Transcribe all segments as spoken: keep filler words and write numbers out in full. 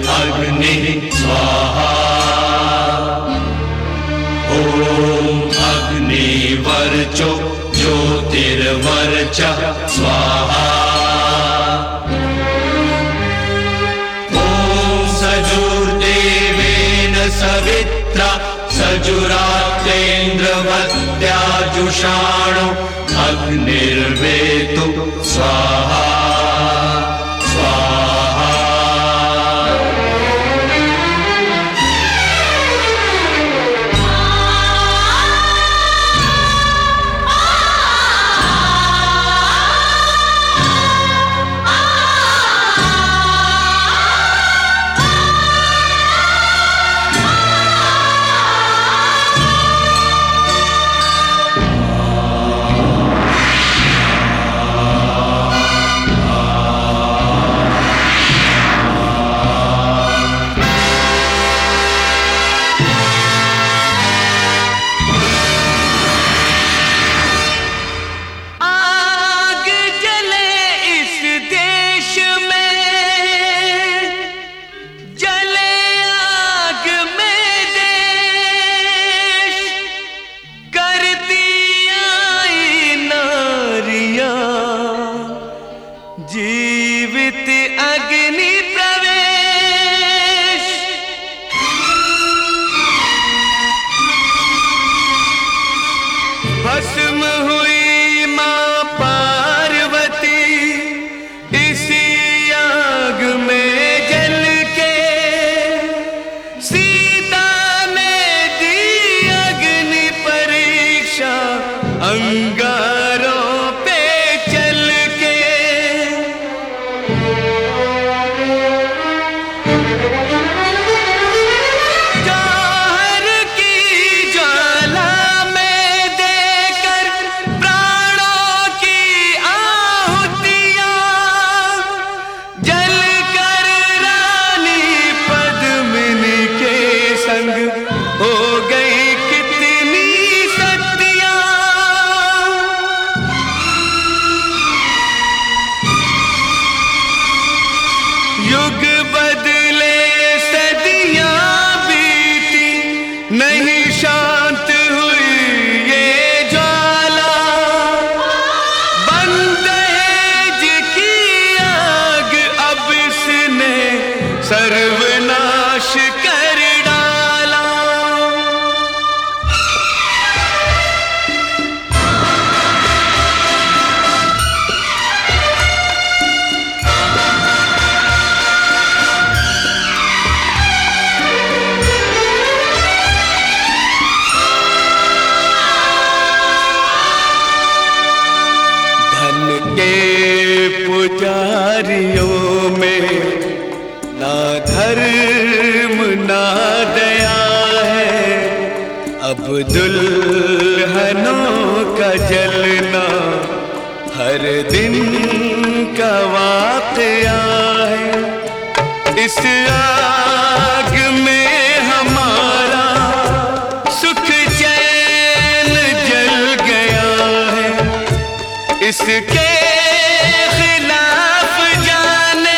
अग्नि स्वाहा। ओम अग्निवर्चो ज्योतिर्वर्चः स्वाहा। ओम सजुर्देवेन सवित्रा सजुरात्रेन्द्रवत्याजुषाणो अग्निर्वेतु स्वाहा स्वाहा। जीवित अग्नि प्रवेश। भस्म हुई मां पार्वती इसी आग में जल के। सीता ने दी अग्नि परीक्षा अंगारों पे चल के। जौहर की ज्वाला में देकर प्राणों की आहुतियां जलकर रानी पद्मिनी के संग हो गई कितनी सतियां। युग बदले सदियां बीती नहीं शांत हुई ये ज्वाला। बंदहेज की आग अब इसने सर्वनाश कर डाला। धन के पुजारियों में ना धर्म ना दया है। अब दुल्हनों का जलना हर दिन का वाकया है। इस आग में हमारा सुख चैन जल गया है। इसके खिलाफ जाने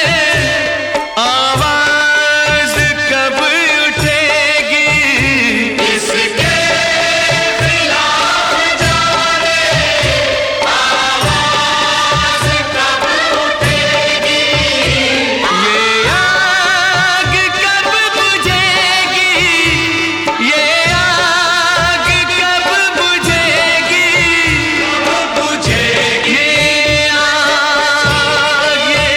आवाज कब उठेगी। इसके खिलाफ जाने आवाज कब उठेगी। ये आग कब बुझेगी। ये आग कब बुझेगी। कब बुझेगी ये आग, ये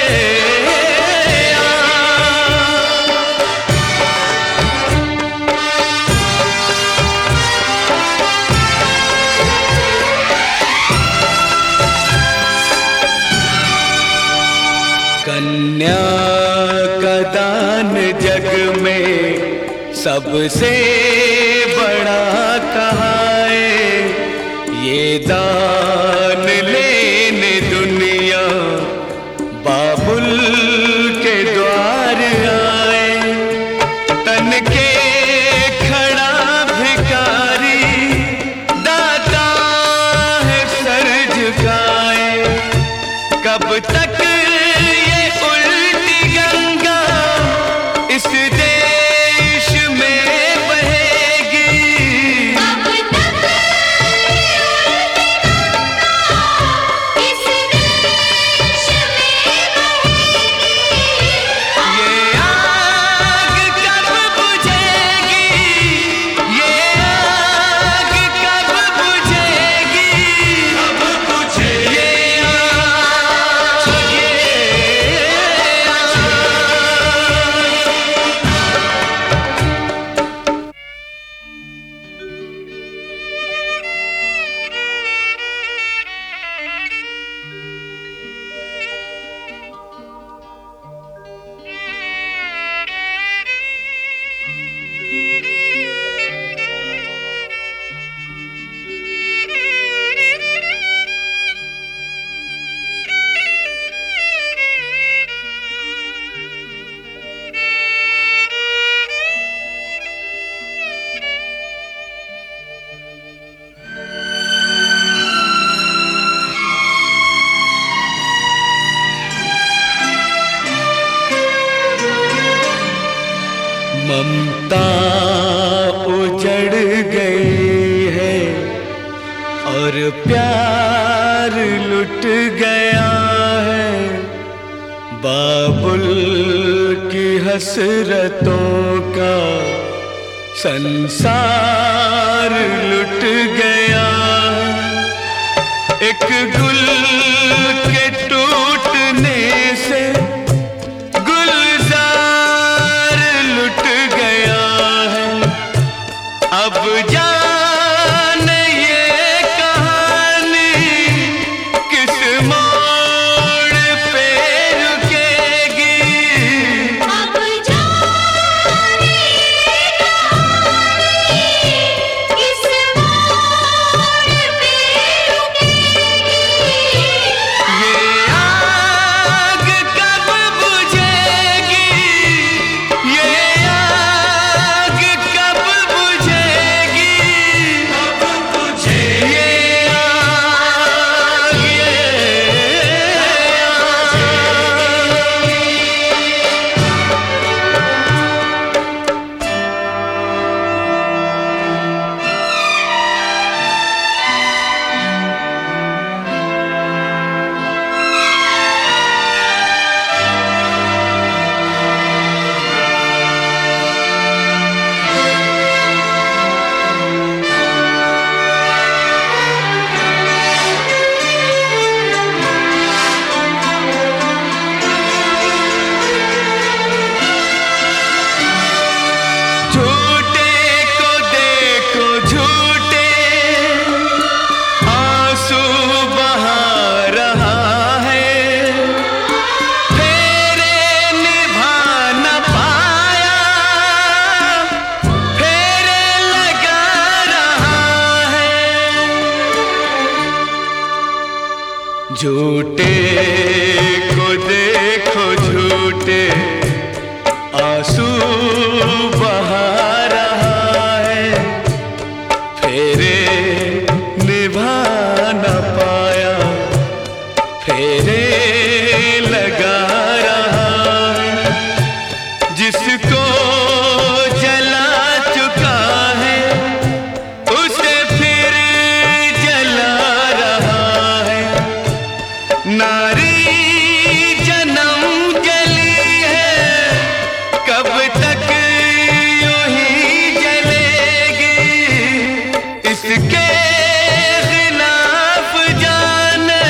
कन्या का दान जग में सबसे बड़ा कहाए। ये दान लेने दुनिया बाबुल के द्वार आए। तन के खड़ा भिखारी दाता है सर झुकाए। कब तक ये उल्टी गंगा इस ममता उजड़ गई है और प्यार लुट गया है। बाबुल की हसरतों का संसार लुट गया। एक गुल के टूटने से गुलजार लुट गया है। अब जाने ये कहानी किस मोड़ पे रुकेगी। अब जाने ये कहानी किस मोड़ पे रुकेगी। ये आग कब बुझेगी, ये आग कब बुझेगी, कब बुझेगी ये आग, ये झूठे को देखो झूठे आंसू बहा रहा है। फेरे निभा न पाया फेरे लगा रहा है। झूठे को देखो झूठे आंसू बहा रहा है। फेरे निभा न पाया फेरे लगा रहा है। जिसको जला चुका है उसे फिर जला रहा है। नारी जन्म जली है कब तक यूं ही जलेगी। इसके खिलाफ जाने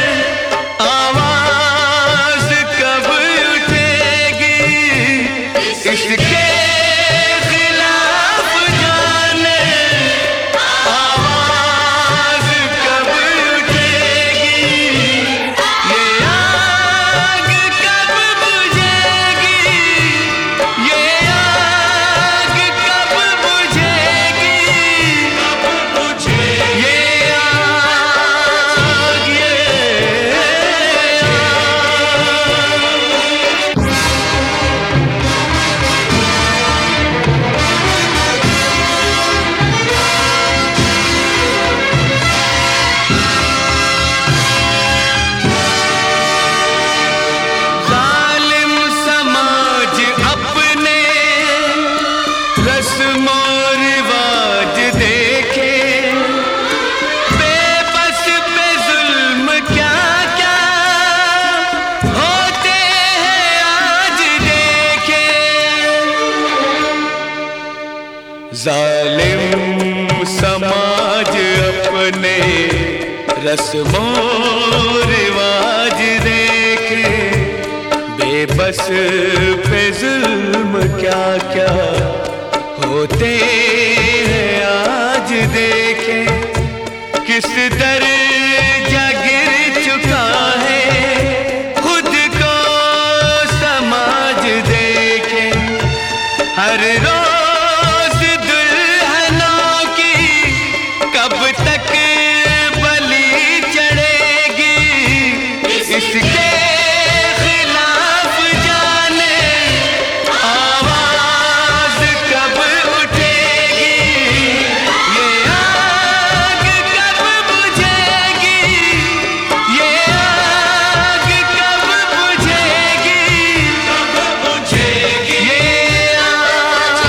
आवाज कब उठेगी। इसके खिलाफ जाने आवाज कब उठेगी। ये आग कब बुझेगी, ये आग कब बुझेगी, कब बुझेगी ये आग, ये जालिम समाज अपने रस्मो रिवाज देखे। बेबस पे जुल्म क्या क्या होते हैं आज देखे। जालिम समाज अपने रस्मो रिवाज देखे। बेबस पे जुल्म क्या क्या होते हैं आज देखे। किस दर्जा गिर चुका है खुद को समाज देखे। हर रोज दुल्हनों की कब तक बलि चढ़ेगी। इसके खिलाफ जाने आवाज कब उठेगी। ये आग कब बुझेगी, ये आग कब बुझेगी, कब बुझेगी ये आग।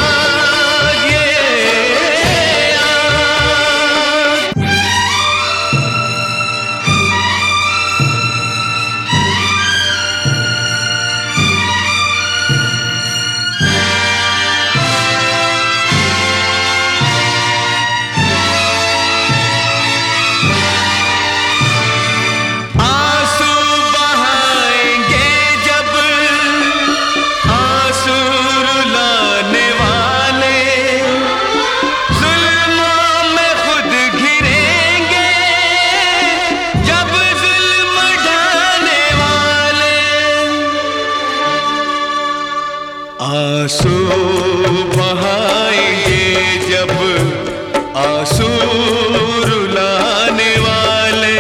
आंसू बहाएंगे जब आंसू रुलाने वाले,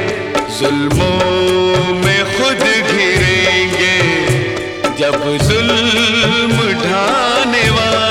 जुल्मों में खुद घिरेंगे जब जुल्म ढाने वाले।